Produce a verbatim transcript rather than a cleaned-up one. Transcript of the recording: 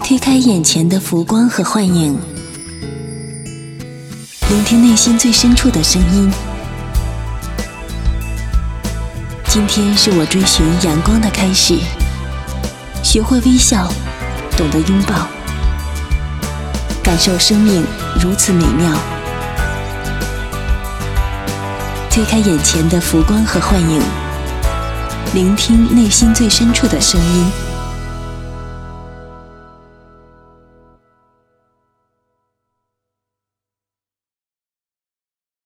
推开眼前的浮光和幻影，聆听内心最深处的声音。今天是我追寻阳光的开始，学会微笑，懂得拥抱，感受生命如此美妙。推开眼前的浮光和幻影，聆听内心最深处的声音。